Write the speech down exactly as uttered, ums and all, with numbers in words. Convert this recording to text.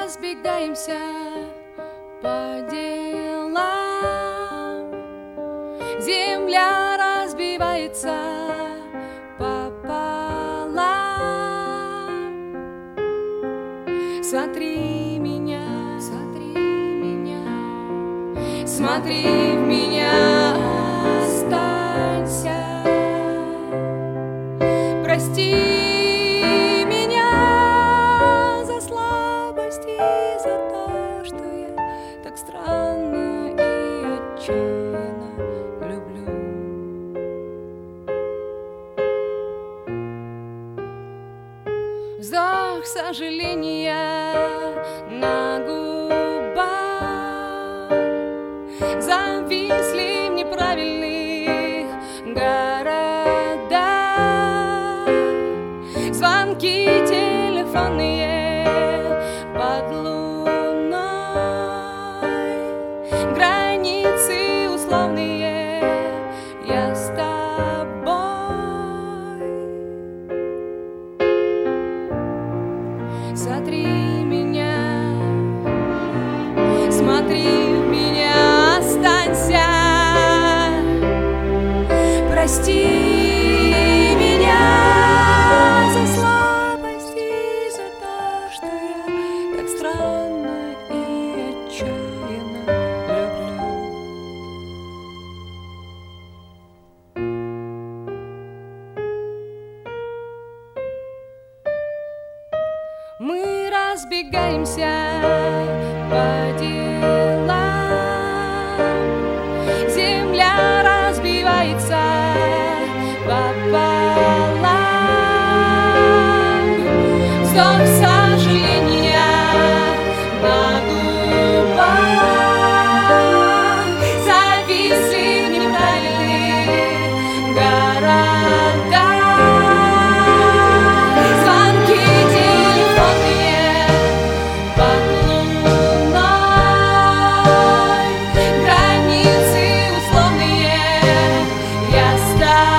разбегаемся по делам. Земля разбивается пополам. Смотри меня, смотри меня, смотри в меня, останься. Прости меня за слабость и за то, что я так странно и отчаянно люблю. Вздох сожаления на губах, зависли в неправильных городах. Звонки телефонные под луной, границы условные, я с тобой. Смотри меня, смотри в меня, останься. Прости меня за слабость и за то, что я так странно и отчаянно люблю. Мы разбегаемся по делам. Земля разбивается пополам. Вздох сожаления на губах, зависли в неправильных городах. Звонки телефонные под луной, границы условные, я с тобой.